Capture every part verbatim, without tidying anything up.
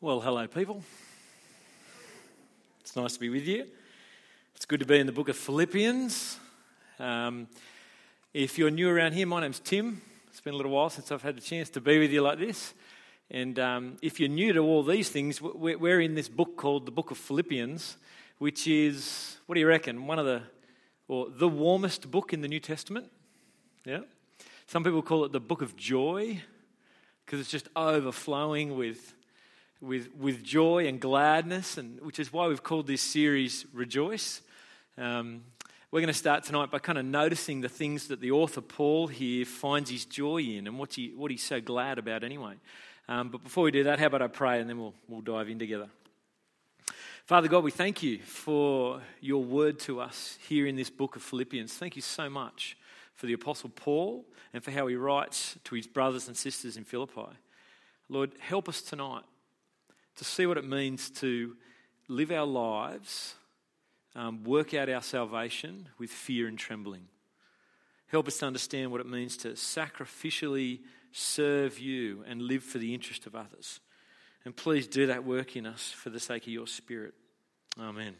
Well, hello people. It's nice to be with you. It's good to be in the book of Philippians. Um, if you're new around here, my name's Tim. It's been a little while since I've had the chance to be with you like this. And um, if you're new to all these things, we're, we're in this book called the Book of Philippians, which is, what do you reckon, one of the, or the warmest book in the New Testament? Yeah. Some people call it the Book of Joy, because it's just overflowing with with with joy and gladness, and which is why we've called this series Rejoice. Um, we're going to start tonight by kind of noticing the things that the author Paul here finds his joy in, and what he what he's so glad about anyway. Um, but before we do that, how about I pray, and then we'll we'll dive in together. Father God, we thank you for your word to us here in this book of Philippians. Thank you so much for the Apostle Paul and for how he writes to his brothers and sisters in Philippi. Lord, help us tonight to see what it means to live our lives, um, work out our salvation with fear and trembling. Help us to understand what it means to sacrificially serve you and live for the interest of others. And please do that work in us for the sake of your Spirit. Amen.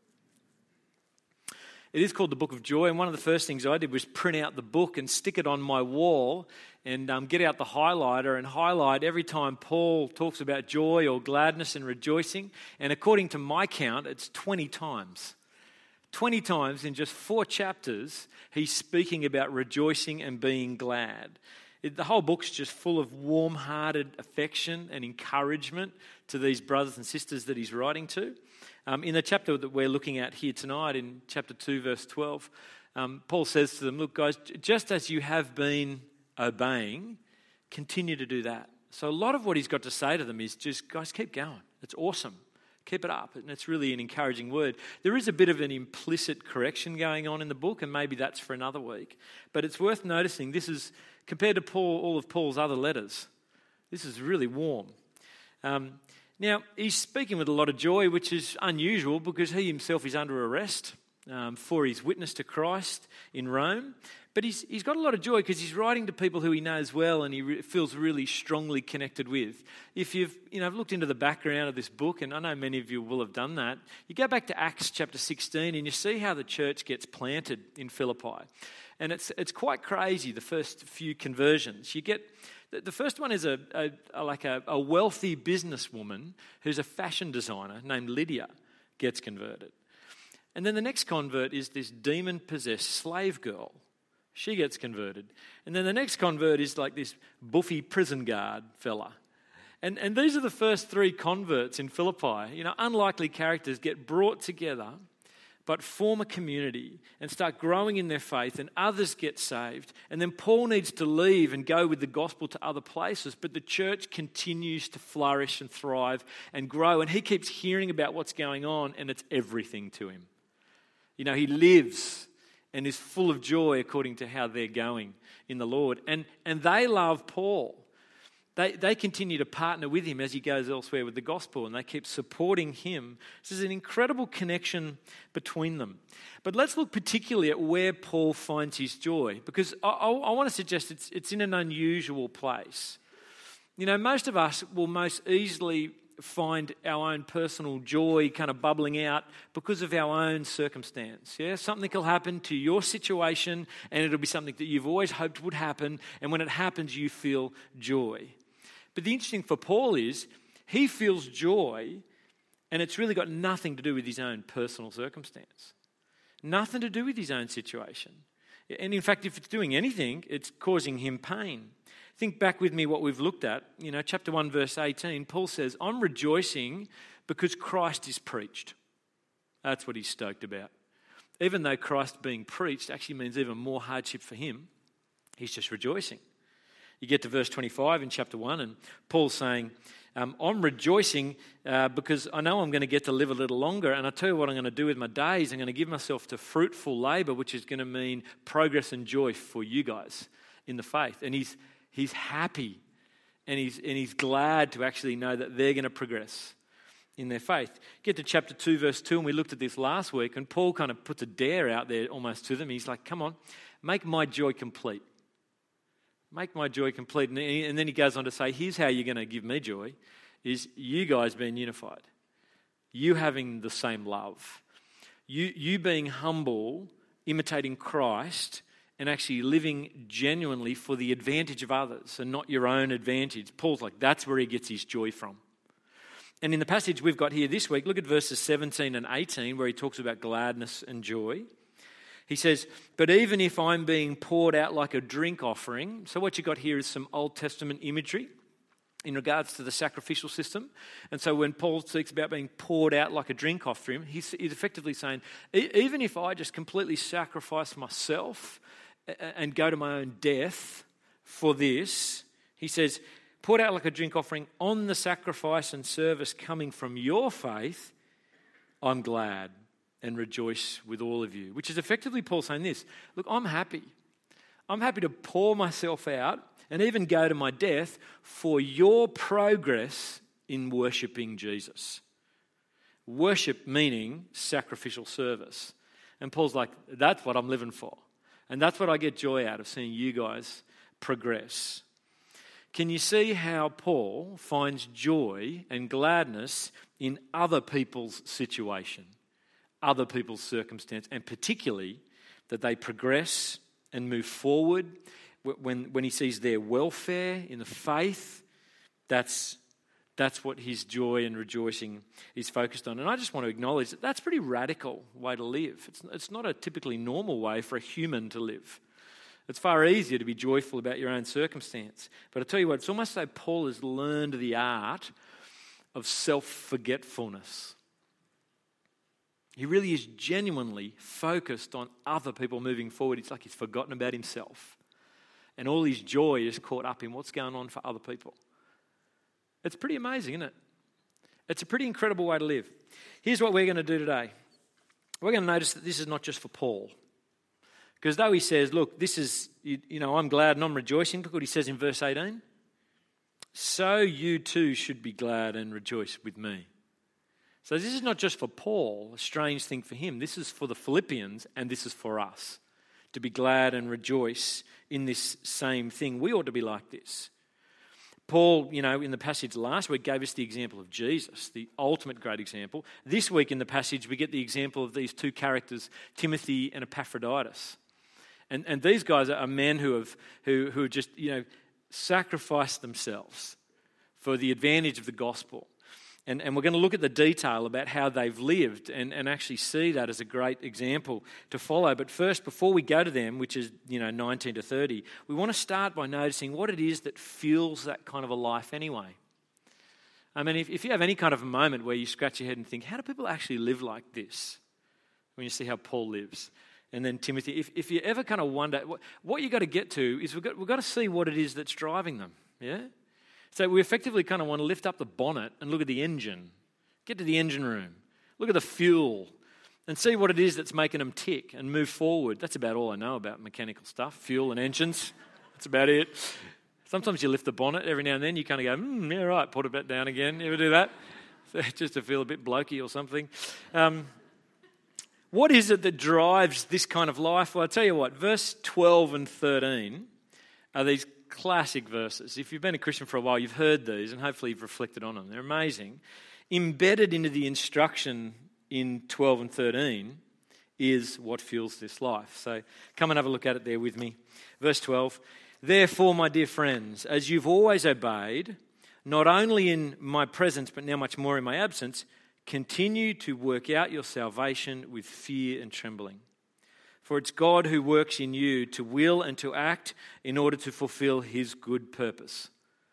It is called the Book of Joy, and one of the first things I did was print out the book and stick it on my wall and um, get out the highlighter and highlight every time Paul talks about joy or gladness and rejoicing. And according to my count, it's twenty times. twenty times in just four chapters, he's speaking about rejoicing and being glad. It, the whole book's just full of warm-hearted affection and encouragement to these brothers and sisters that he's writing to. Um, in the chapter that we're looking at here tonight, in chapter two, verse twelve, um, Paul says to them, look, guys, just as you have been obeying, continue to do that. So a lot of what he's got to say to them is just, guys, keep going. It's awesome. Keep it up. And it's really an encouraging word. There is a bit of an implicit correction going on in the book, and maybe that's for another week. But it's worth noticing this is, compared to Paul, all of Paul's other letters, this is really warm. Um, Now, he's speaking with a lot of joy, which is unusual because he himself is under arrest um, for his witness to Christ in Rome. But he's he's got a lot of joy because he's writing to people who he knows well and he re- feels really strongly connected with. If you've you know looked into the background of this book, and I know many of you will have done that, you go back to Acts chapter sixteen and you see how the church gets planted in Philippi. And it's it's quite crazy, the first few conversions. You get... The first one is a, a, a like a, a wealthy businesswoman who's a fashion designer named Lydia gets converted. And then the next convert is this demon-possessed slave girl. She gets converted. And then the next convert is like this buffy prison guard fella. And, and these are the first three converts in Philippi. You know, unlikely characters get brought together but form a community and start growing in their faith, and others get saved. And then Paul needs to leave and go with the gospel to other places, but the church continues to flourish and thrive and grow, and he keeps hearing about what's going on, and it's everything to him. You know, he lives and is full of joy according to how they're going in the Lord. And, and they love Paul. They they continue to partner with him as he goes elsewhere with the gospel, and they keep supporting him. This is an incredible connection between them. But let's look particularly at where Paul finds his joy, because I, I, I want to suggest it's it's in an unusual place. You know, most of us will most easily find our own personal joy kind of bubbling out because of our own circumstance. Yeah, something will happen to your situation, and it'll be something that you've always hoped would happen, and when it happens, you feel joy. But the interesting for Paul is he feels joy, and it's really got nothing to do with his own personal circumstance. Nothing to do with his own situation. And in fact, if it's doing anything, it's causing him pain. Think back with me what we've looked at. You know, chapter one, verse eighteen, Paul says, I'm rejoicing because Christ is preached. That's what he's stoked about. Even though Christ being preached actually means even more hardship for him, he's just rejoicing. You get to verse twenty-five in chapter one, and Paul's saying, um, I'm rejoicing uh, because I know I'm going to get to live a little longer, and I tell you what I'm going to do with my days. I'm going to give myself to fruitful labour, which is going to mean progress and joy for you guys in the faith. And he's he's happy, and he's and he's glad to actually know that they're going to progress in their faith. Get to chapter two, verse two, and we looked at this last week, and Paul kind of puts a dare out there almost to them. He's like, come on, make my joy complete. Make my joy complete. And then he goes on to say, here's how you're going to give me joy. is you guys being unified. You having the same love. You, you being humble, imitating Christ, and actually living genuinely for the advantage of others and not your own advantage. Paul's like, that's where he gets his joy from. And in the passage we've got here this week, look at verses seventeen and eighteen where he talks about gladness and joy. He says, but even if I'm being poured out like a drink offering, so what you got here is some Old Testament imagery in regards to the sacrificial system. And so when Paul speaks about being poured out like a drink offering, he's, he's effectively saying, e- even if I just completely sacrifice myself and go to my own death for this, he says, poured out like a drink offering on the sacrifice and service coming from your faith, I'm glad and rejoice with all of you. Which is effectively Paul saying this, look, I'm happy. I'm happy to pour myself out and even go to my death for your progress in worshipping Jesus. Worship meaning sacrificial service. And Paul's like, that's what I'm living for. And that's what I get joy out of, seeing you guys progress. Can you see how Paul finds joy and gladness in other people's situation, other people's circumstance, and particularly that they progress and move forward when, when he sees their welfare in the faith? That's, that's what his joy and rejoicing is focused on. And I just want to acknowledge that that's a pretty radical way to live. It's, it's not a typically normal way for a human to live. It's far easier to be joyful about your own circumstance. But I tell you what, it's almost like Paul has learned the art of self-forgetfulness. He really is genuinely focused on other people moving forward. It's like he's forgotten about himself. And all his joy is caught up in what's going on for other people. It's pretty amazing, isn't it? It's a pretty incredible way to live. Here's what we're going to do today. We're going to notice that this is not just for Paul. Because though he says, look, this is, you, you know, I'm glad and I'm rejoicing. Look what he says in verse eighteen. So you too should be glad and rejoice with me. So this is not just for Paul, a strange thing for him. This is for the Philippians and this is for us. To be glad and rejoice in this same thing. We ought to be like this. Paul, you know, in the passage last week gave us the example of Jesus, the ultimate great example. This week in the passage we get the example of these two characters, Timothy and Epaphroditus. And and these guys are men who have who who have just, you know, sacrificed themselves for the advantage of the gospel. And and we're going to look at the detail about how they've lived and, and actually see that as a great example to follow. But first, before we go to them, which is, you know, nineteen to thirty, we want to start by noticing what it is that fuels that kind of a life anyway. I mean, if, if you have any kind of a moment where you scratch your head and think, how do people actually live like this? When you see how Paul lives. And then Timothy, if, if you ever kind of wonder, what, what you've got to get to is we've got, we've got to see what it is that's driving them, yeah? So we effectively kind of want to lift up the bonnet and look at the engine, get to the engine room, look at the fuel and see what it is that's making them tick and move forward. That's about all I know about mechanical stuff, fuel and engines. That's about it. Sometimes you lift the bonnet every now and then, you kind of go, mm, yeah, right, put it back down again. You ever do that? Just to feel a bit blokey or something. Um, what is it that drives this kind of life? Well, I'll tell you what, verse twelve and thirteen are these classic verses. If you've been a Christian for a while, you've heard these and hopefully you've reflected on them. They're amazing. Embedded into the instruction in twelve and thirteen is what fuels this life. So come and have a look at it there with me. Verse twelve, therefore, my dear friends, as you've always obeyed, not only in my presence but now much more in my absence, continue to work out your salvation with fear and trembling. For it's God who works in you to will and to act in order to fulfill his good purpose.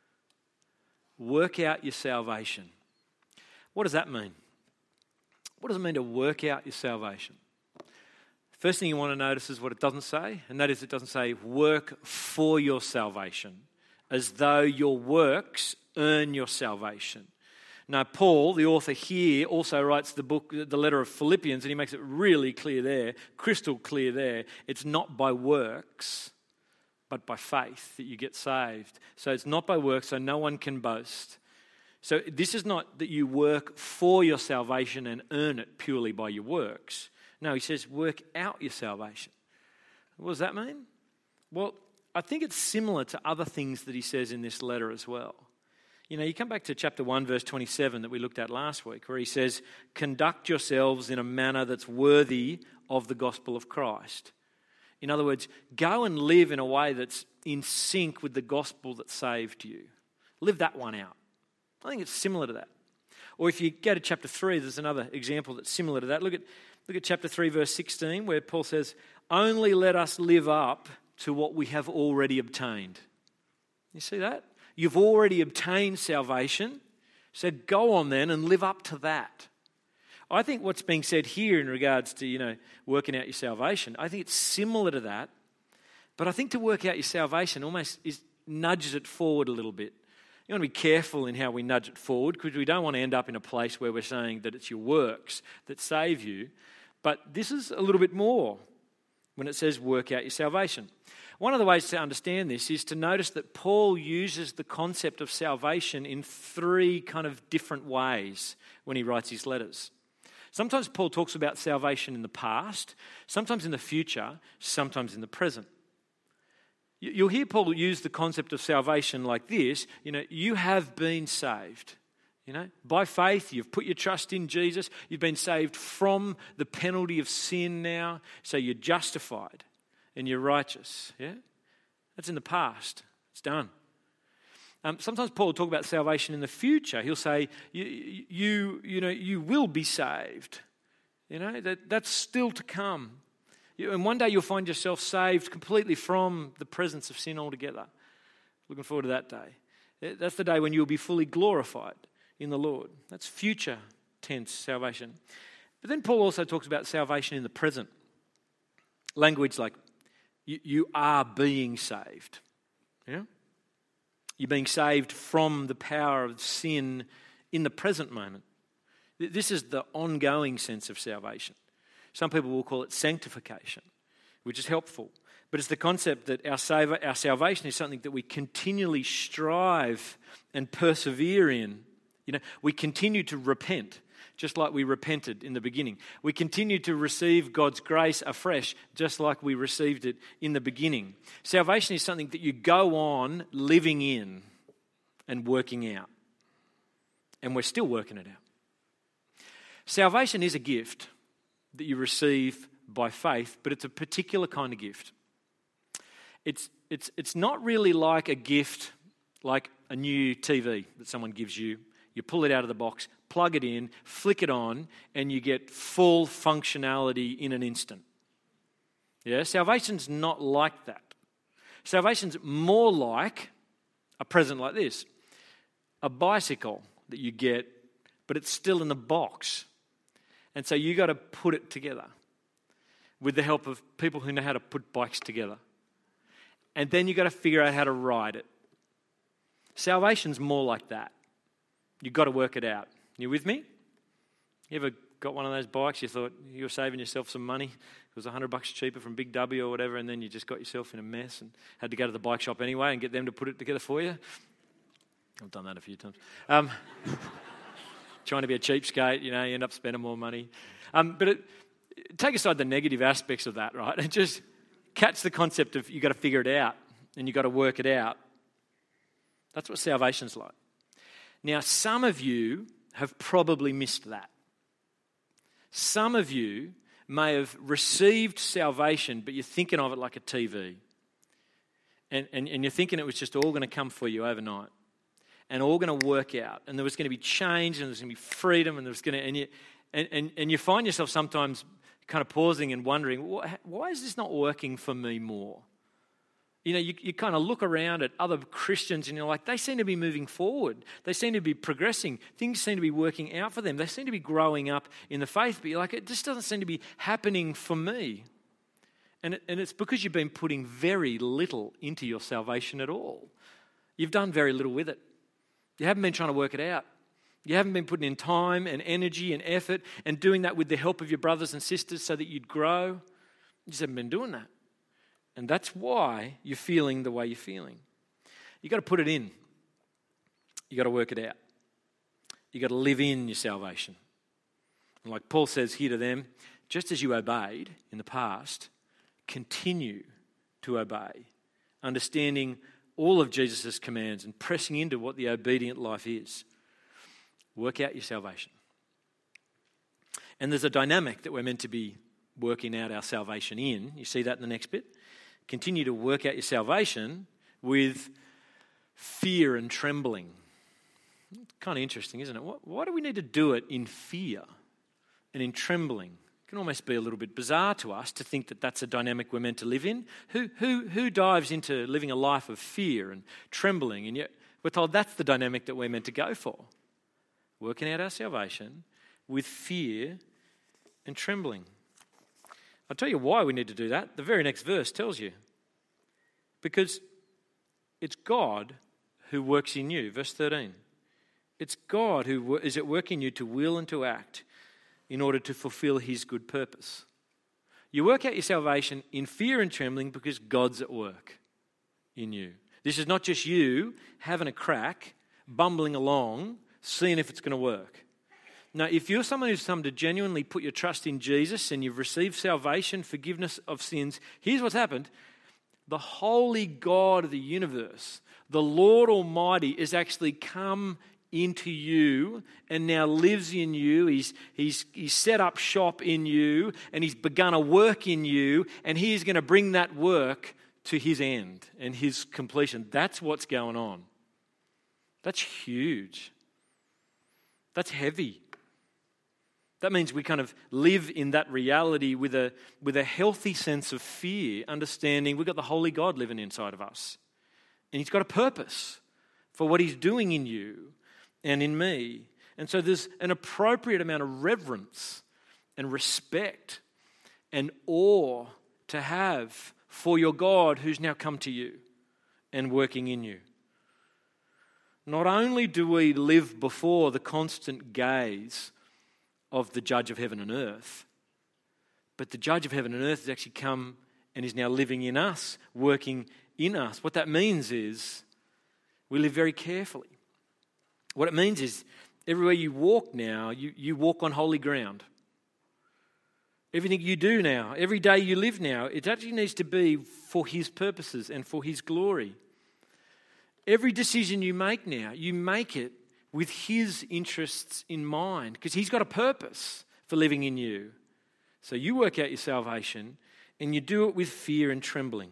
Work out your salvation. What does that mean? What does it mean to work out your salvation? First thing you want to notice is what it doesn't say, and that is it doesn't say work for your salvation, as though your works earn your salvation. Now, Paul, the author here, also writes the book, the letter of Philippians, and he makes it really clear there, crystal clear there. It's not by works, but by faith that you get saved. So it's not by works, so no one can boast. So this is not that you work for your salvation and earn it purely by your works. No, he says work out your salvation. What does that mean? Well, I think it's similar to other things that he says in this letter as well. You know, you come back to chapter one, verse twenty-seven that we looked at last week, where he says, conduct yourselves in a manner that's worthy of the gospel of Christ. In other words, go and live in a way that's in sync with the gospel that saved you. Live that one out. I think it's similar to that. Or if you go to chapter three, there's another example that's similar to that. Look at, look at chapter three, verse sixteen, where Paul says, only let us live up to what we have already obtained. You see that? You've already obtained salvation, so go on then and live up to that. I think what's being said here in regards to, you know, working out your salvation, I think it's similar to that, but I think to work out your salvation almost is nudges it forward a little bit. You want to be careful in how we nudge it forward, because we don't want to end up in a place where we're saying that it's your works that save you, but this is a little bit more when it says work out your salvation. One of the ways to understand this is to notice that Paul uses the concept of salvation in three kind of different ways when he writes his letters. Sometimes Paul talks about salvation in the past, sometimes in the future, sometimes in the present. You'll hear Paul use the concept of salvation like this. You know, you have been saved. You know, by faith, you've put your trust in Jesus. You've been saved from the penalty of sin now, so you're justified and you're righteous. Yeah, that's in the past. It's done. Um, sometimes Paul will talk about salvation in the future. He'll say, you, you, you know, you will be saved. You know, that, that's still to come. You, and one day you'll find yourself saved completely from the presence of sin altogether. Looking forward to that day. That's the day when you'll be fully glorified in the Lord. That's future tense salvation. But then Paul also talks about salvation in the present. Language like, you, you are being saved. Yeah? You're being saved from the power of sin in the present moment. This is the ongoing sense of salvation. Some people will call it sanctification, which is helpful. But it's the concept that our, save, our salvation is something that we continually strive and persevere in. You know, we continue to repent, just like we repented in the beginning. We continue to receive God's grace afresh, just like we received it in the beginning. Salvation is something that you go on living in and working out. And we're still working it out. Salvation is a gift that you receive by faith, but it's a particular kind of gift. It's, it's, it's not really like a gift like a new T V that someone gives you. You pull it out of the box, plug it in, flick it on, and you get full functionality in an instant. Yeah, salvation's not like that. Salvation's more like a present like this. A bicycle that you get, but it's still in the box. And so you got to put it together with the help of people who know how to put bikes together. And then you got to figure out how to ride it. Salvation's more like that. You've got to work it out. You with me? You ever got one of those bikes, you thought you were saving yourself some money, it was a hundred bucks cheaper from Big W or whatever, and then you just got yourself in a mess and had to go to the bike shop anyway and get them to put it together for you? I've done that a few times. Um, trying to be a cheapskate, you know, you end up spending more money. Um, but it, take aside the negative aspects of that, right, and just catch the concept of you've got to figure it out and you've got to work it out. That's what salvation's like. Now, some of you have probably missed that. Some of you may have received salvation, but you're thinking of it like a T V. And, and, and you're thinking it was just all going to come for you overnight. And all going to work out. And there was going to be change, and there was going to be freedom, and there was going to... And you, and, and, and you find yourself sometimes kind of pausing and wondering, why is this not working for me more? You know, you, you kind of look around at other Christians and you're like, they seem to be moving forward. They seem to be progressing. Things seem to be working out for them. They seem to be growing up in the faith. But you're like, it just doesn't seem to be happening for me. And, it, and it's because you've been putting very little into your salvation at all. You've done very little with it. You haven't been trying to work it out. You haven't been putting in time and energy and effort and doing that with the help of your brothers and sisters so that you'd grow. You just haven't been doing that. And that's why you're feeling the way you're feeling. You've got to put it in. You've got to work it out. You've got to live in your salvation. And like Paul says here to them, just as you obeyed in the past, continue to obey, understanding all of Jesus' commands and pressing into what the obedient life is. Work out your salvation. And there's a dynamic that we're meant to be working out our salvation in. You see that in the next bit? Continue to work out your salvation with fear and trembling. It's kind of interesting, isn't it? Why do we need to do it in fear and in trembling? It can almost be a little bit bizarre to us to think that that's a dynamic we're meant to live in. Who, who, who dives into living a life of fear and trembling? And yet we're told that's the dynamic that we're meant to go for. Working out our salvation with fear and trembling. I'll tell you why we need to do that. The very next verse tells you. Because it's God who works in you. Verse thirteen. It's God who is at work in you to will and to act in order to fulfill his good purpose. You work out your salvation in fear and trembling because God's at work in you. This is not just you having a crack, bumbling along, seeing if it's going to work. Now, if you're someone who's come to genuinely put your trust in Jesus and you've received salvation, forgiveness of sins, here's what's happened. The holy God of the universe, the Lord Almighty, has actually come into you and now lives in you. He's, he's, he's set up shop in you and he's begun a work in you, and he's going to bring that work to his end and his completion. That's what's going on. That's huge. That's heavy. That means we kind of live in that reality with a, with a healthy sense of fear, understanding we've got the Holy God living inside of us. And he's got a purpose for what he's doing in you and in me. And so there's an appropriate amount of reverence and respect and awe to have for your God who's now come to you and working in you. Not only do we live before the constant gaze of the judge of heaven and earth, but the judge of heaven and earth has actually come and is now living in us, working in us. What that means is we live very carefully. What it means is everywhere you walk now, you, you walk on holy ground. Everything you do now, every day you live now, it actually needs to be for his purposes and for his glory. Every decision you make now, you make it with his interests in mind, because he's got a purpose for living in you. So you work out your salvation and you do it with fear and trembling.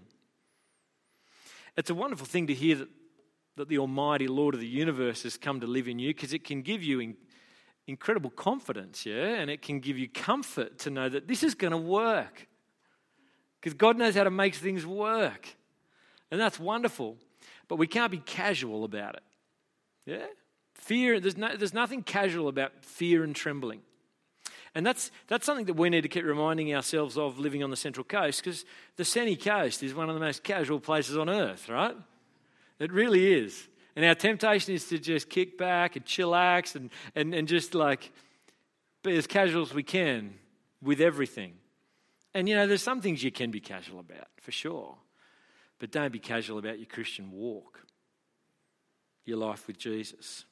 It's a wonderful thing to hear that, that the Almighty Lord of the universe has come to live in you, because it can give you in, incredible confidence, yeah, and it can give you comfort to know that this is going to work, because God knows how to make things work, and that's wonderful. But we can't be casual about it, yeah. Fear, there's, no, there's nothing casual about fear and trembling. And that's that's something that we need to keep reminding ourselves of living on the Central Coast, because the sunny coast is one of the most casual places on earth, right? It really is. And our temptation is to just kick back and chillax and, and, and just like be as casual as we can with everything. And, you know, there's some things you can be casual about, for sure. But don't be casual about your Christian walk, your life with Jesus.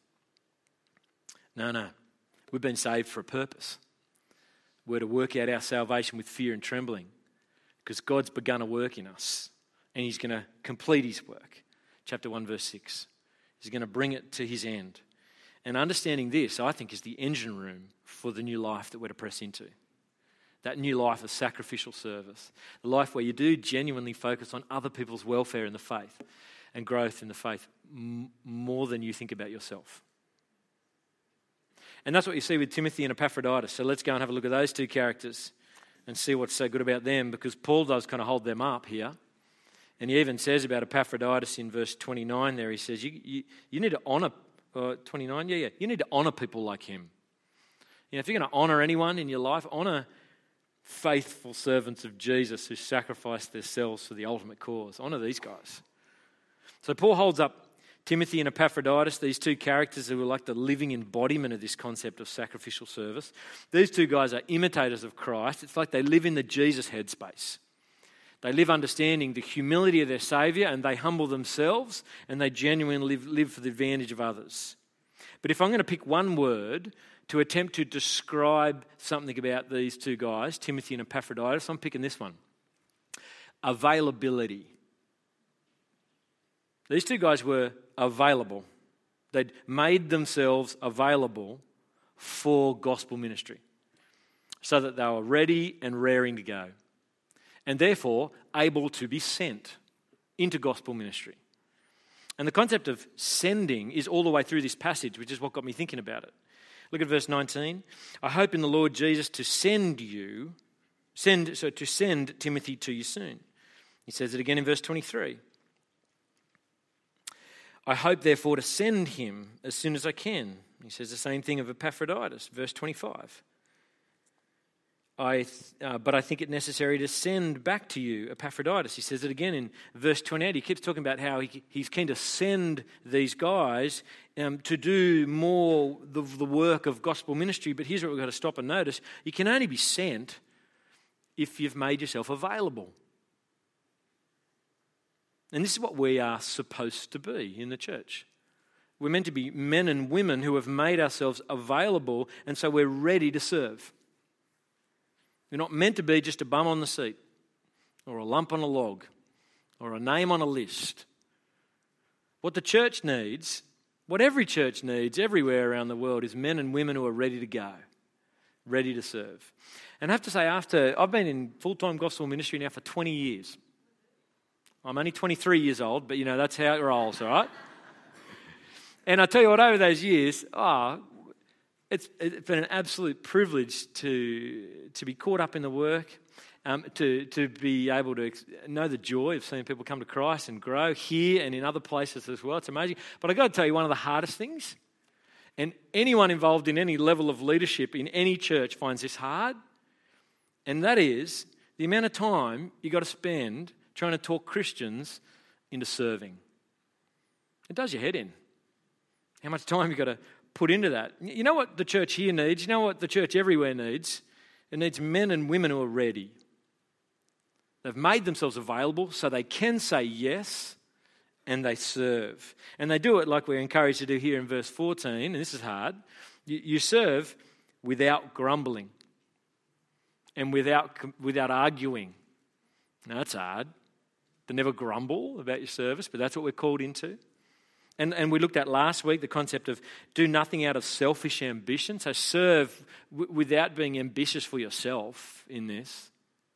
No, no. We've been saved for a purpose. We're to work out our salvation with fear and trembling, because God's begun a work in us and he's going to complete his work. Chapter one, verse six. He's going to bring it to his end. And understanding this, I think, is the engine room for the new life that we're to press into. That new life of sacrificial service. The life where you do genuinely focus on other people's welfare in the faith and growth in the faith m- more than you think about yourself. And that's what you see with Timothy and Epaphroditus. So let's go and have a look at those two characters and see what's so good about them, because Paul does kind of hold them up here. And he even says about Epaphroditus in verse twenty-nine there, he says, you, you, you need to honour, uh, twenty-nine, yeah, yeah, you need to honour people like him. You know, if you're going to honour anyone in your life, honour faithful servants of Jesus who sacrificed themselves for the ultimate cause. Honour these guys. So Paul holds up Timothy and Epaphroditus, these two characters who were like the living embodiment of this concept of sacrificial service. These two guys are imitators of Christ. It's like they live in the Jesus headspace. They live understanding the humility of their Saviour, and they humble themselves, and they genuinely live, live for the advantage of others. But if I'm going to pick one word to attempt to describe something about these two guys, Timothy and Epaphroditus, I'm picking this one. Availability. These two guys were available. They'd made themselves available for gospel ministry so that they were ready and raring to go, and therefore able to be sent into gospel ministry. And the concept of sending is all the way through this passage, which is what got me thinking about it. Look at verse nineteen. I hope in the Lord Jesus to send you, send so to send Timothy to you soon. He says it again in verse twenty-three. I hope therefore to send him as soon as I can. He says the same thing of Epaphroditus, verse twenty-five. I, uh, but I think it necessary to send back to you Epaphroditus. He says it again in verse twenty-eight. He keeps talking about how he, he's keen to send these guys um, to do more the, the work of gospel ministry. But here's what we've got to stop and notice. You can only be sent if you've made yourself available. And this is what we are supposed to be in the church. We're meant to be men and women who have made ourselves available, and so we're ready to serve. We're not meant to be just a bum on the seat or a lump on a log or a name on a list. What the church needs, what every church needs everywhere around the world, is men and women who are ready to go, ready to serve. And I have to say, after I've been in full-time gospel ministry now for twenty years. I'm only twenty-three years old, but you know, that's how it rolls, all right? And I tell you what, over those years, oh, it's, it's been an absolute privilege to, to be caught up in the work, um, to, to be able to know the joy of seeing people come to Christ and grow here and in other places as well. It's amazing. But I've got to tell you, one of the hardest things, and anyone involved in any level of leadership in any church finds this hard, and that is the amount of time you've got to spend trying to talk Christians into serving. It does your head in. How much time you've got to put into that. You know what the church here needs? You know what the church everywhere needs? It needs men and women who are ready. They've made themselves available so they can say yes, and they serve. And they do it like we're encouraged to do here in verse fourteen, and this is hard. You, you serve without grumbling and without, without arguing. Now, that's hard. To never grumble about your service, but that's what we're called into. And, and we looked at last week the concept of do nothing out of selfish ambition. So serve w- without being ambitious for yourself in this.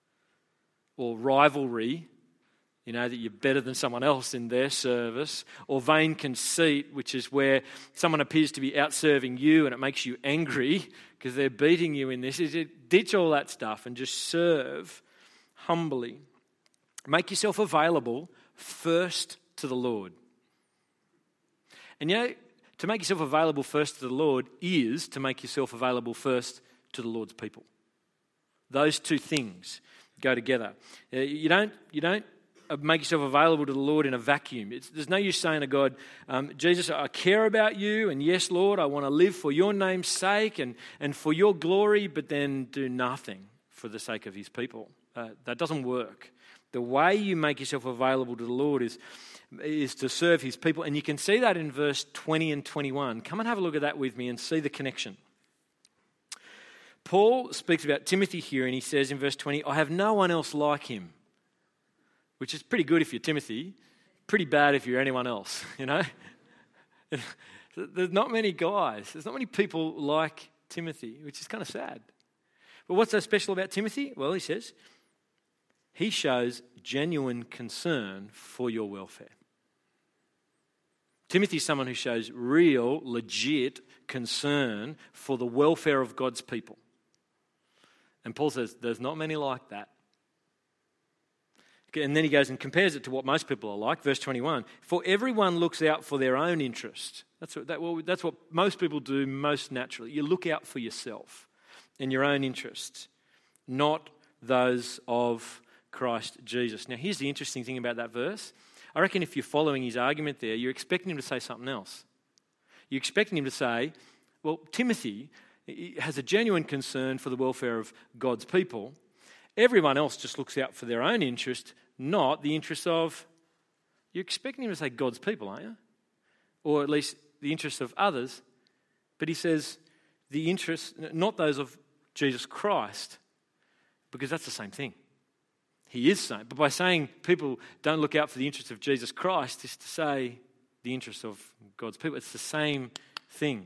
Or rivalry, you know, that you're better than someone else in their service. Or vain conceit, which is where someone appears to be out-serving you and it makes you angry because they're beating you in this. Is it, ditch all that stuff and just serve humbly. Make yourself available first to the Lord. And you know, to make yourself available first to the Lord is to make yourself available first to the Lord's people. Those two things go together. You don't, you don't make yourself available to the Lord in a vacuum. It's, there's no use saying to God, um, Jesus, I care about you, and yes, Lord, I want to live for your name's sake and, and for your glory, but then do nothing for the sake of his people. Uh, that doesn't work. The way you make yourself available to the Lord is, is to serve his people. And you can see that in verse twenty and twenty-one. Come and have a look at that with me and see the connection. Paul speaks about Timothy here, and he says in verse twenty, I have no one else like him. Which is pretty good if you're Timothy, pretty bad if you're anyone else, you know. There's not many guys, there's not many people like Timothy, which is kind of sad. But what's so special about Timothy? Well, he says, he shows genuine concern for your welfare. Timothy is someone who shows real, legit concern for the welfare of God's people. And Paul says, there's not many like that. And then he goes and compares it to what most people are like. Verse twenty-one, for everyone looks out for their own interest. That's what, that, well, that's what most people do most naturally. You look out for yourself and your own interests, not those of Christ Jesus. Now, here's the interesting thing about that verse. I reckon if you're following his argument there, you're expecting him to say something else. You're expecting him to say, well, Timothy has a genuine concern for the welfare of God's people. Everyone else just looks out for their own interest, not the interests of... You're expecting him to say God's people, aren't you? Or at least the interests of others. But he says the interests, not those of Jesus Christ, because that's the same thing. he is saying. But by saying people don't look out for the interests of Jesus Christ, is to say the interests of God's people. It's the same thing.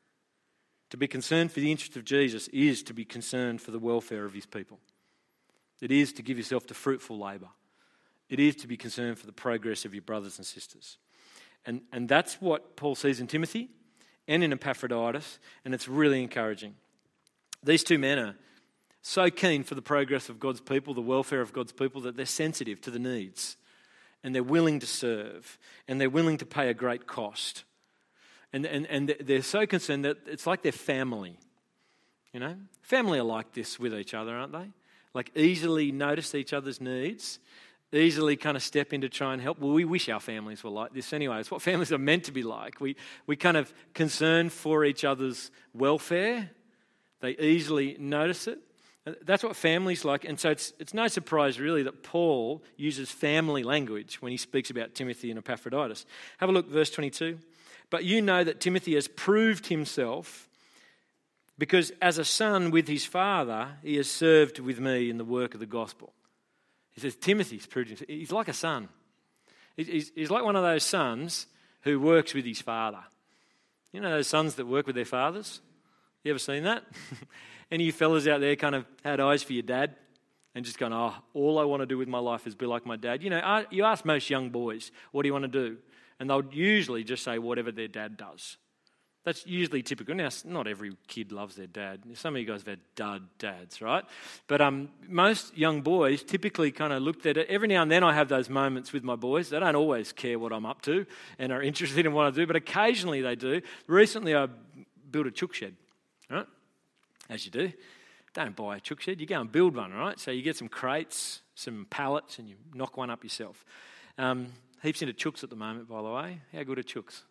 To be concerned for the interest of Jesus is to be concerned for the welfare of his people. It is to give yourself to fruitful labour. It is to be concerned for the progress of your brothers and sisters. And, and that's what Paul sees in Timothy and in Epaphroditus, and it's really encouraging. These two men are so keen for the progress of God's people, the welfare of God's people, that they're sensitive to the needs, and they're willing to serve, and they're willing to pay a great cost. And, and, and they're so concerned that it's like they're family. You know, family are like this with each other, aren't they? Like easily notice each other's needs, easily kind of step in to try and help. Well, we wish our families were like this anyway. It's what families are meant to be like. We we kind of concern for each other's welfare. They easily notice it. That's what family's like. And so it's it's no surprise really that Paul uses family language when he speaks about Timothy and Epaphroditus. Have a look, verse twenty-two. But you know that Timothy has proved himself, because as a son with his father, he has served with me in the work of the gospel. He says, Timothy's proved himself. He's like a son. He's, he's like one of those sons who works with his father. You know those sons that work with their fathers? You ever seen that? Any of you fellas out there kind of had eyes for your dad and just going, oh, all I want to do with my life is be like my dad? You know, you ask most young boys, what do you want to do? And they'll usually just say whatever their dad does. That's usually typical. Now, not every kid loves their dad. Some of you guys have had dud dads, right? But um, most young boys typically kind of looked at it. Every now and then I have those moments with my boys. They don't always care what I'm up to and are interested in what I do, but occasionally they do. Recently I built a chook shed, right? As you do. Don't buy a chook shed. You go and build one, right? So you get some crates, some pallets, and you knock one up yourself. Um, heaps into chooks at the moment, by the way. How good are chooks?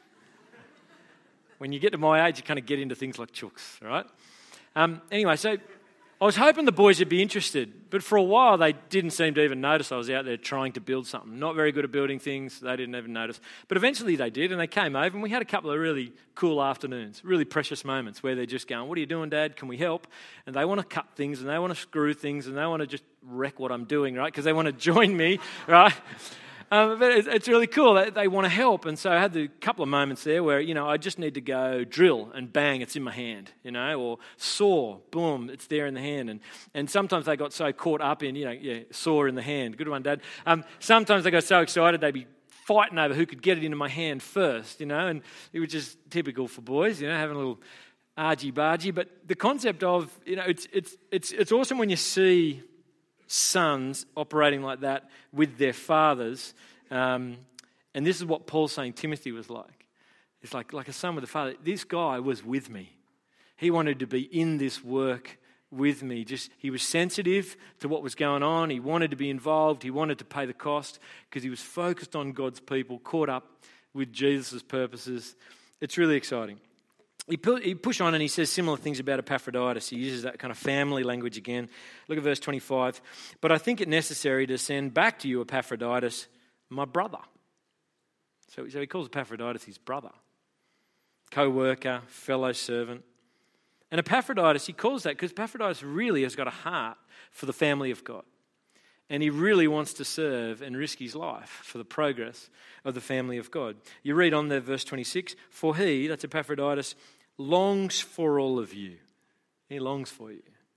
When you get to my age, you kind of get into things like chooks, right? Um, anyway, so I was hoping the boys would be interested, but for a while they didn't seem to even notice I was out there trying to build something. Not very good at building things, they didn't even notice. But eventually they did, and they came over, and we had a couple of really cool afternoons, really precious moments where they're just going, what are you doing, Dad? Can we help? And they want to cut things, and they want to screw things, and they want to just wreck what I'm doing, right? Because they want to join me, right? Um, but it's really cool. They, they want to help. And so I had a couple of moments there where, you know, I just need to go drill and bang, it's in my hand, you know, or saw, boom, it's there in the hand. And and sometimes they got so caught up in, you know, yeah, saw in the hand. Good one, Dad. Um, sometimes they got so excited they'd be fighting over who could get it into my hand first, you know, and it was just typical for boys, you know, having a little argy-bargy. But the concept of, you know, it's it's it's it's awesome when you see sons operating like that with their fathers. Um, and this is what Paul's saying Timothy was like. It's like, like a son with a father. This guy was with me. He wanted to be in this work with me. Just he was sensitive to what was going on. He wanted to be involved. He wanted to pay the cost because he was focused on God's people, caught up with Jesus' purposes. It's really exciting. He, put, he push on and he says similar things about Epaphroditus. He uses that kind of family language again. Look at verse twenty-five. But I think it necessary to send back to you Epaphroditus, my brother. So, so he calls Epaphroditus his brother, co-worker, fellow servant. And Epaphroditus, he calls that because Epaphroditus really has got a heart for the family of God. And he really wants to serve and risk his life for the progress of the family of God. You read on there, verse twenty-six, for he, that's Epaphroditus, longs for all of you. He longs for you.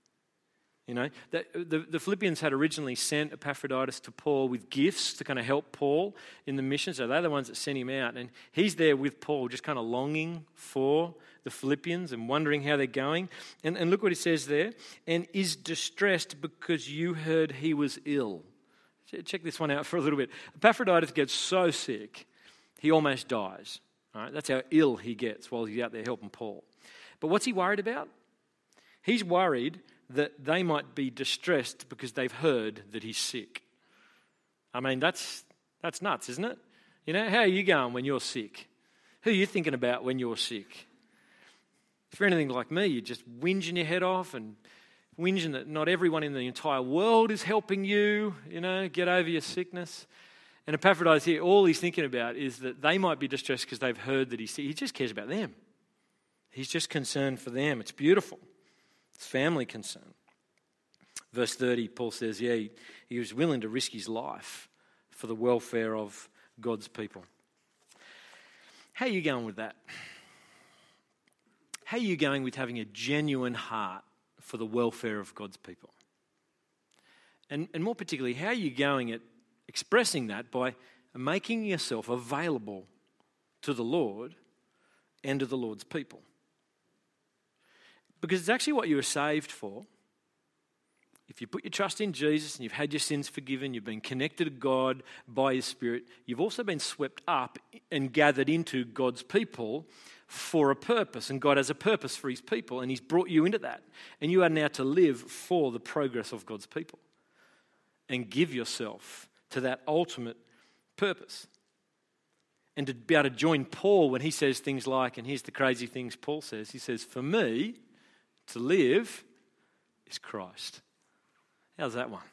You know, that, the, the Philippians had originally sent Epaphroditus to Paul with gifts to kind of help Paul in the mission. So they're the ones that sent him out. And he's there with Paul, just kind of longing for the Philippians and wondering how they're going. And, and look what he says there. And is distressed because you heard he was ill. Check this one out for a little bit. Epaphroditus gets so sick, he almost dies. All right, that's how ill he gets while he's out there helping Paul. But what's he worried about? He's worried that they might be distressed because they've heard that he's sick. I mean, that's that's nuts, isn't it? You know, how are you going when you're sick? Who are you thinking about when you're sick? If you're anything like me, you're just whinging your head off and whinging that not everyone in the entire world is helping you, you know, get over your sickness. And Epaphroditus here, all he's thinking about is that they might be distressed because they've heard that he's sick. He just cares about them. He's just concerned for them. It's beautiful. It's family concern. Verse thirty, Paul says, yeah, he, he was willing to risk his life for the welfare of God's people. How are you going with that? How are you going with having a genuine heart for the welfare of God's people? And, and more particularly, how are you going at expressing that by making yourself available to the Lord and to the Lord's people? Because it's actually what you were saved for. If you put your trust in Jesus and you've had your sins forgiven, you've been connected to God by His Spirit, you've also been swept up and gathered into God's people for a purpose. And God has a purpose for His people, and He's brought you into that. And you are now to live for the progress of God's people and give yourself to that ultimate purpose. And to be able to join Paul when he says things like, and here's the crazy things Paul says, he says, for me, to live is Christ. How's that one?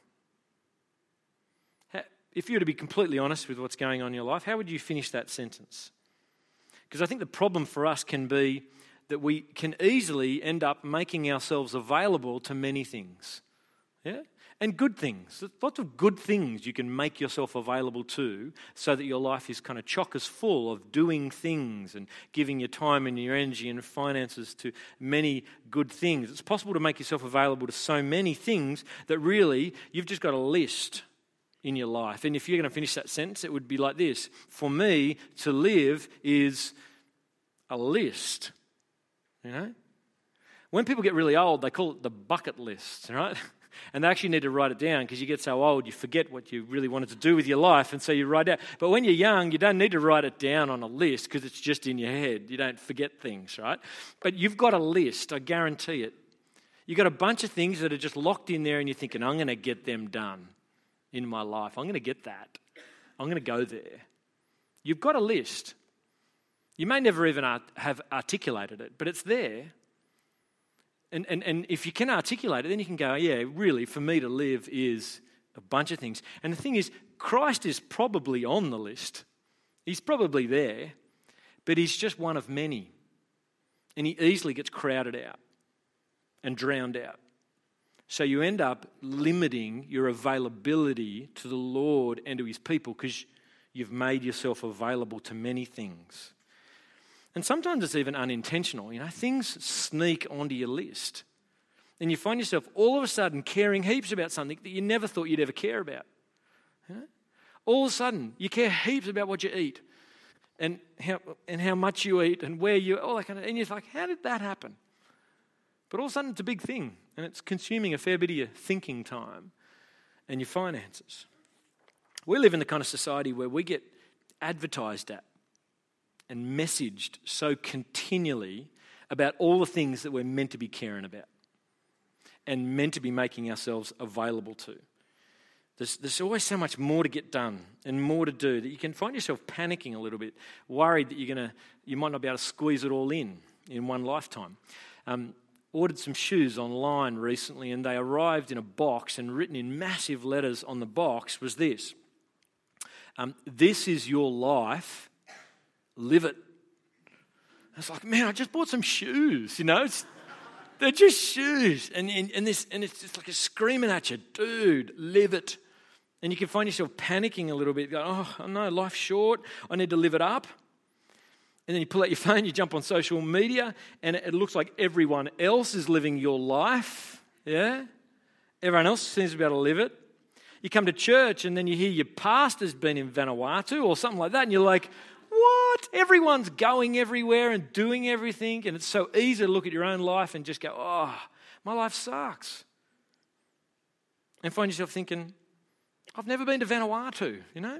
How, if you were to be completely honest with what's going on in your life, how would you finish that sentence? Because I think the problem for us can be that we can easily end up making ourselves available to many things. Yeah? And good things. There's lots of good things you can make yourself available to so that your life is kind of chock as full of doing things and giving your time and your energy and finances to many good things. It's possible to make yourself available to so many things that really you've just got a list in your life. And if you're going to finish that sentence, it would be like this. For me, to live is a list. You know? When people get really old, they call it the bucket list, right? And they actually need to write it down because you get so old you forget what you really wanted to do with your life, and so you write it down. But when you're young, you don't need to write it down on a list because it's just in your head. You don't forget things, right? But you've got a list, I guarantee it. You've got a bunch of things that are just locked in there and you're thinking, I'm going to get them done in my life. I'm going to get that. I'm going to go there. You've got a list. You may never even art- have articulated it, but it's there. And, and and if you can articulate it, then you can go, yeah, really, for me to live is a bunch of things. And the thing is, Christ is probably on the list. He's probably there, but he's just one of many. And he easily gets crowded out and drowned out. So you end up limiting your availability to the Lord and to his people because you've made yourself available to many things. And sometimes it's even unintentional. You know, things sneak onto your list. And you find yourself all of a sudden caring heaps about something that you never thought you'd ever care about. You know? All of a sudden, you care heaps about what you eat and how and how much you eat and where you, all that kind of, and you're like, how did that happen? But all of a sudden, it's a big thing, and it's consuming a fair bit of your thinking time and your finances. We live in the kind of society where we get advertised at and messaged so continually about all the things that we're meant to be caring about and meant to be making ourselves available to. There's, there's always so much more to get done and more to do that you can find yourself panicking a little bit, worried that you're gonna, you might not be able to squeeze it all in in one lifetime. Um, ordered some shoes online recently, and they arrived in a box, and written in massive letters on the box was this: um, "This is your life. Live it." I was like, man, I just bought some shoes, you know. It's, they're just shoes. And, and, and, this, and it's just like a screaming at you, dude, live it. And you can find yourself panicking a little bit, going, oh, no, life's short. I need to live it up. And then you pull out your phone, you jump on social media, and it, it looks like everyone else is living your life. Yeah? Everyone else seems to be able to live it. You come to church, and then you hear your pastor's been in Vanuatu or something like that, and you're like, what? Everyone's going everywhere and doing everything, and it's so easy to look at your own life and just go, oh, my life sucks. And find yourself thinking, I've never been to Vanuatu, you know?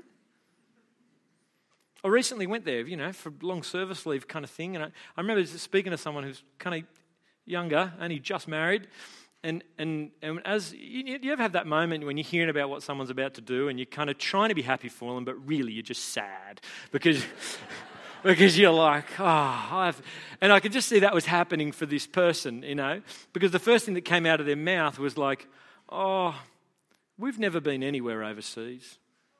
I recently went there, you know, for long service leave kind of thing, and I, I remember speaking to someone who's kind of younger, only just married, And and and as you, you ever have that moment when you're hearing about what someone's about to do and you're kind of trying to be happy for them, but really you're just sad because because you're like, oh, I've, and I could just see that was happening for this person, you know, because the first thing that came out of their mouth was like, oh, we've never been anywhere overseas.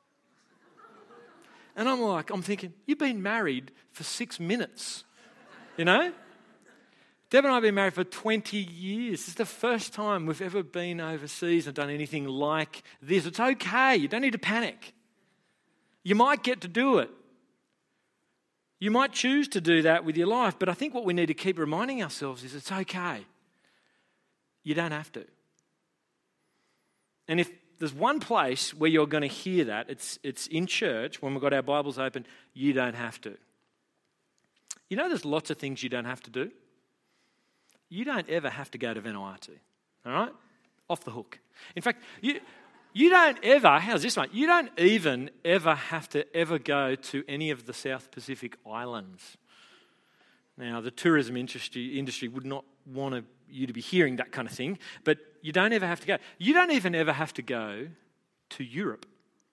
And I'm like, I'm thinking, you've been married for six minutes, you know? Deb and I have been married for twenty years. This is the first time we've ever been overseas and done anything like this. It's okay. You don't need to panic. You might get to do it. You might choose to do that with your life, but I think what we need to keep reminding ourselves is it's okay. You don't have to. And if there's one place where you're going to hear that, it's, it's in church when we've got our Bibles open, you don't have to. You know there's lots of things you don't have to do. You don't ever have to go to Vanuatu, all right? Off the hook. In fact, you... You don't ever, how's this one? You don't even ever have to ever go to any of the South Pacific islands. Now, the tourism industry, industry would not want to, you to be hearing that kind of thing, but you don't ever have to go. You don't even ever have to go to Europe.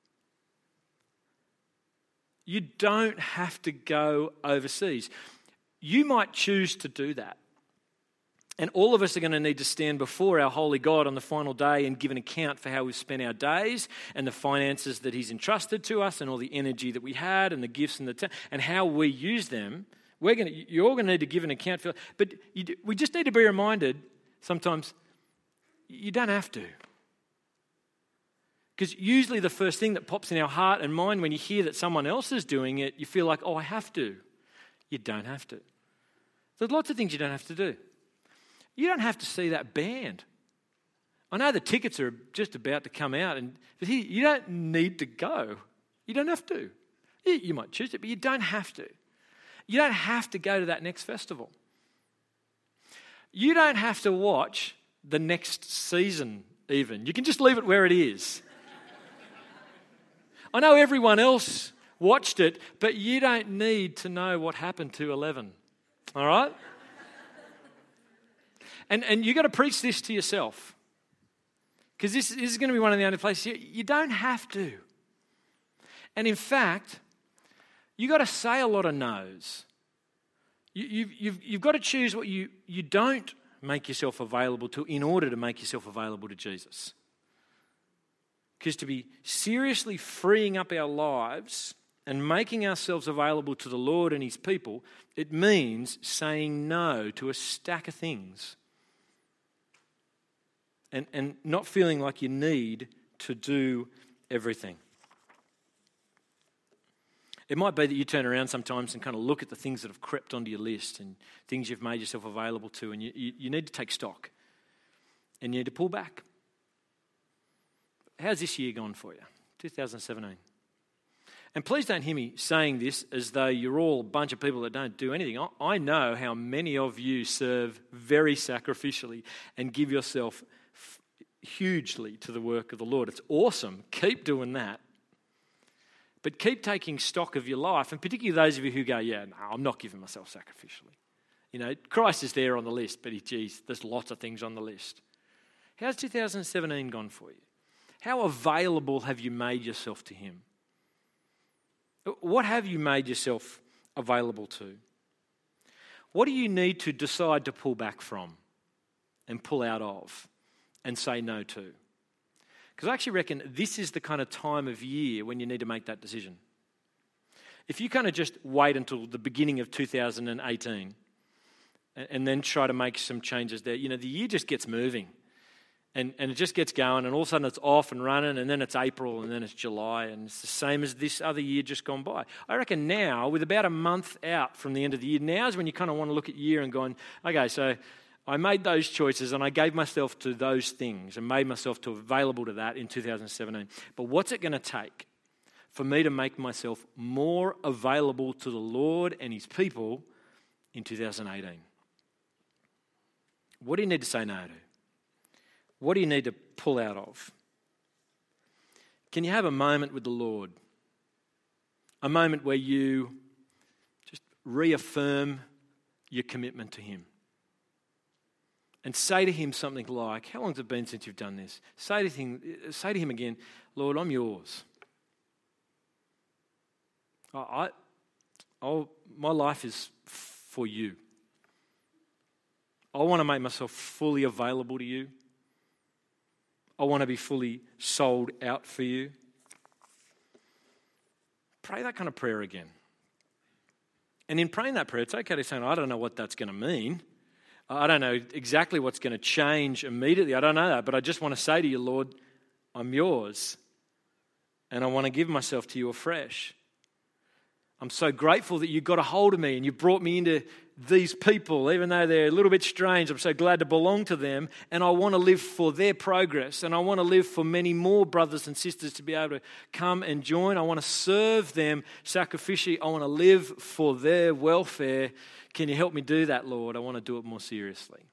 You don't have to go overseas. You might choose to do that. And all of us are going to need to stand before our holy God on the final day and give an account for how we've spent our days and the finances that he's entrusted to us and all the energy that we had and the gifts and the ta- and how we use them. We're going to, you're all going to need to give an account for. But you, we just need to be reminded sometimes you don't have to. Because usually the first thing that pops in our heart and mind when you hear that someone else is doing it, you feel like, oh, I have to. You don't have to. There's lots of things you don't have to do. You don't have to see that band. I know the tickets are just about to come out, and but here, you don't need to go. You don't have to. You, you might choose it, but you don't have to. You don't have to go to that next festival. You don't have to watch the next season even. You can just leave it where it is. I know everyone else watched it, but you don't need to know what happened to eleven. All right? And and you've got to preach this to yourself. Because this, this is going to be one of the only places. You, you don't have to. And in fact, you've got to say a lot of no's. You, you've, you've, you've got to choose what you, you don't make yourself available to in order to make yourself available to Jesus. Because to be seriously freeing up our lives and making ourselves available to the Lord and his people, it means saying no to a stack of things. And, and not feeling like you need to do everything. It might be that you turn around sometimes and kind of look at the things that have crept onto your list and things you've made yourself available to, and you, you, you need to take stock. And you need to pull back. How's this year gone for you? twenty seventeen. And please don't hear me saying this as though you're all a bunch of people that don't do anything. I, I know how many of you serve very sacrificially and give yourself hugely to the work of the Lord. It's awesome. Keep doing that. But keep taking stock of your life, and particularly those of you who go, yeah, no, I'm not giving myself sacrificially. You know, Christ is there on the list, but geez, there's lots of things on the list. How's two thousand seventeen gone for you? How available have you made yourself to him? What have you made yourself available to? What do you need to decide to pull back from and pull out of and say no to? Because I actually reckon this is the kind of time of year when you need to make that decision. If you kind of just wait until the beginning of two thousand eighteen and then try to make some changes there, you know, the year just gets moving. And and it just gets going, and all of a sudden it's off and running, and then it's April, and then it's July, and it's the same as this other year just gone by. I reckon now, with about a month out from the end of the year, now is when you kind of want to look at year and going, okay, so I made those choices, and I gave myself to those things, and made myself to available to that in two thousand seventeen. But what's it going to take for me to make myself more available to the Lord and his people in two thousand eighteen? What do you need to say no to? What do you need to pull out of? Can you have a moment with the Lord? A moment where you just reaffirm your commitment to him. And say to him something like, how long has it been since you've done this? Say to him, say to him again, Lord, I'm yours. I, I, my life is for you. I want to make myself fully available to you. I want to be fully sold out for you. Pray that kind of prayer again. And in praying that prayer, it's okay to say, I don't know what that's going to mean. I don't know exactly what's going to change immediately. I don't know that, but I just want to say to you, Lord, I'm yours, and I want to give myself to you afresh. I'm so grateful that you got a hold of me and you brought me into these people, even though they're a little bit strange. I'm so glad to belong to them, and I want to live for their progress, and I want to live for many more brothers and sisters to be able to come and join. I want to serve them sacrificially. I want to live for their welfare. Can you help me do that, Lord? I want to do it more seriously.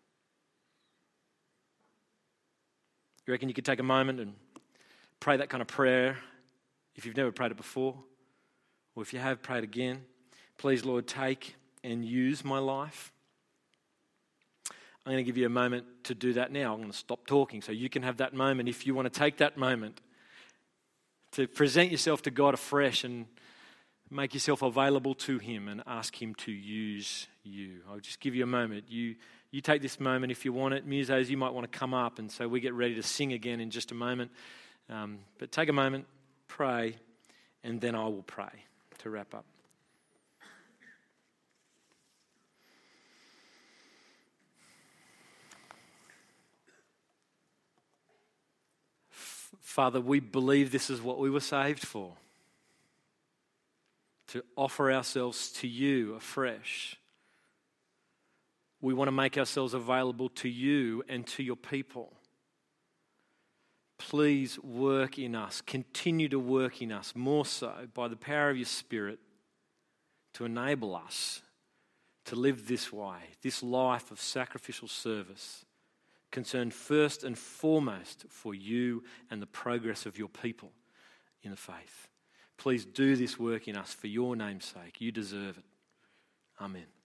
You reckon you could take a moment and pray that kind of prayer if you've never prayed it before? Or if you have, prayed again. Please, Lord, take and use my life. I'm going to give you a moment to do that now. I'm going to stop talking so you can have that moment if you want to take that moment to present yourself to God afresh and make yourself available to him and ask him to use you. I'll just give you a moment. You you take this moment if you want it. Musos, you might want to come up, and so we get ready to sing again in just a moment. Um, but take a moment, pray, and then I will pray to wrap up. Father, we believe this is what we were saved for. To offer ourselves to you afresh. We want to make ourselves available to you and to your people. Please work in us, continue to work in us more so by the power of your Spirit to enable us to live this way, this life of sacrificial service, concerned first and foremost for you and the progress of your people in the faith. Please do this work in us for your name's sake. You deserve it. Amen.